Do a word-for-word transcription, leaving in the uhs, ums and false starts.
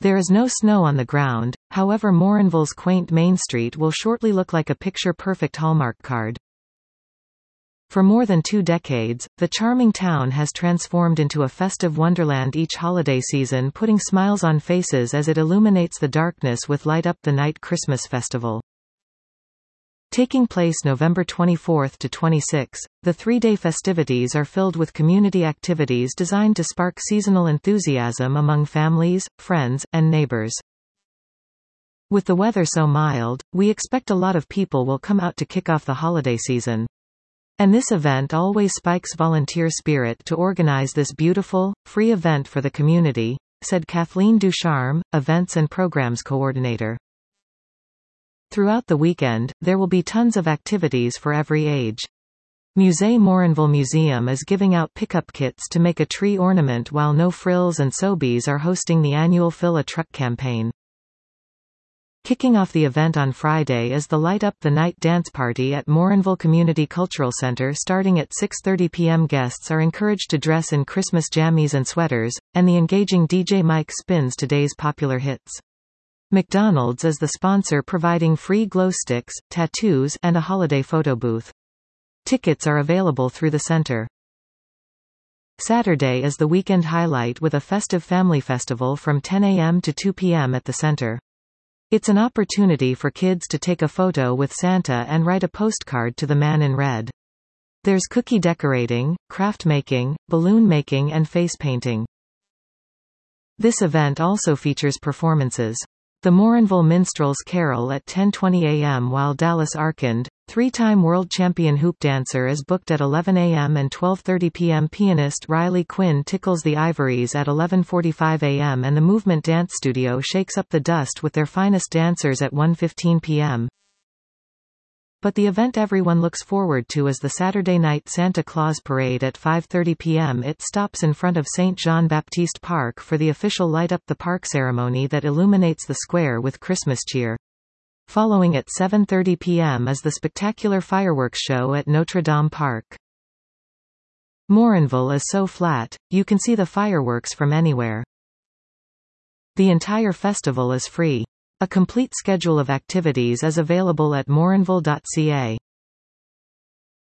There is no snow on the ground, however Morinville's quaint Main Street will shortly look like a picture-perfect Hallmark card. For more than two decades, the charming town has transformed into a festive wonderland each holiday season, putting smiles on faces as it illuminates the darkness with Light Up the Night Christmas Festival. Taking place November twenty-fourth to twenty-sixth, the three-day festivities are filled with community activities designed to spark seasonal enthusiasm among families, friends, and neighbors. With the weather so mild, we expect a lot of people will come out to kick off the holiday season. And this event always spikes volunteer spirit to organize this beautiful, free event for the community, said Kathleen Ducharme, Events and Programs Coordinator. Throughout the weekend, there will be tons of activities for every age. Musée Morinville Museum is giving out pickup kits to make a tree ornament, while No Frills and Sobeys are hosting the annual Fill a Truck campaign. Kicking off the event on Friday is the Light Up the Night dance party at Morinville Community Cultural Center starting at six thirty p m Guests are encouraged to dress in Christmas jammies and sweaters, and the engaging D J Mike spins today's popular hits. McDonald's is the sponsor, providing free glow sticks, tattoos, and a holiday photo booth. Tickets are available through the center. Saturday is the weekend highlight with a festive family festival from ten a m to two p m at the center. It's an opportunity for kids to take a photo with Santa and write a postcard to the man in red. There's cookie decorating, craft making, balloon making, and face painting. This event also features performances. The Morinville Minstrels carol at ten twenty a m while Dallas Arcand, three-time world champion hoop dancer, is booked at eleven a m and twelve thirty p m Pianist Riley Quinn tickles the ivories at eleven forty-five a m and the Movement Dance Studio shakes up the dust with their finest dancers at one fifteen p m But the event everyone looks forward to is the Saturday night Santa Claus Parade at five thirty p m It stops in front of Saint Jean-Baptiste Park for the official Light Up the Park ceremony that illuminates the square with Christmas cheer. Following at seven thirty p m is the spectacular fireworks show at Notre Dame Park. Morinville is so flat, you can see the fireworks from anywhere. The entire festival is free. A complete schedule of activities is available at morinville dot c a.